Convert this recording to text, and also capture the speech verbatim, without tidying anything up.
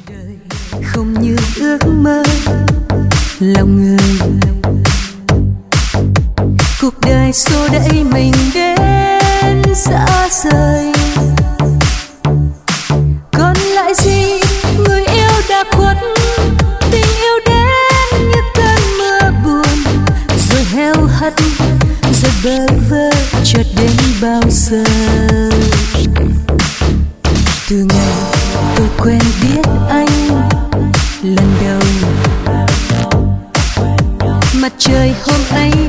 không như ước mơ lòng người. Cuộc đời xô đẩy mình đến xa rời, còn lại gì người yêu đã khuất, tình yêu đến như cơn mưa buồn, rồi heo hắt rồi bơ vơ chợt đến bao giờ. Từ ngày tôi quen biết anh lần đầu, mặt trời hôm ấy